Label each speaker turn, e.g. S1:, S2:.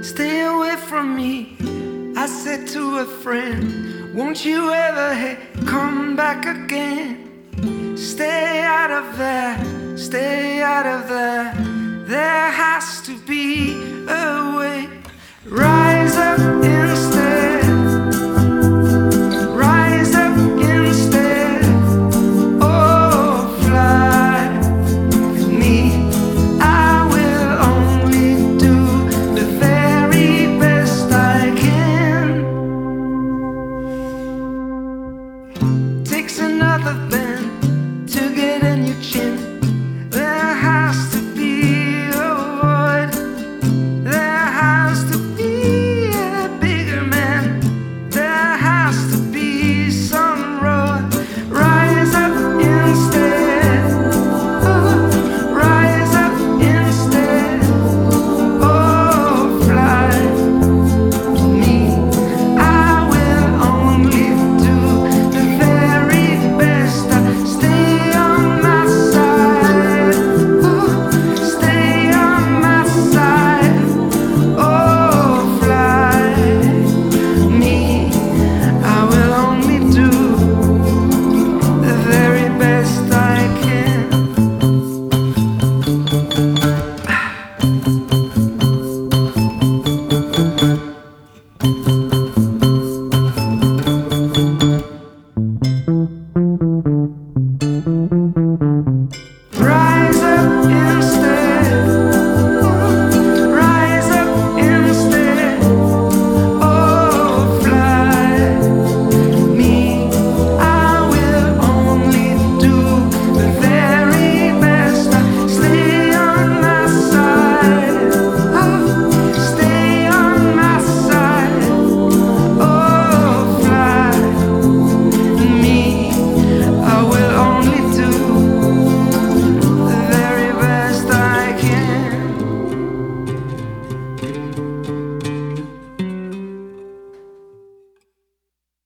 S1: stay away from me. I said to a friend, won't you ever come back again? Stay out of there, stay out of there. There has to be a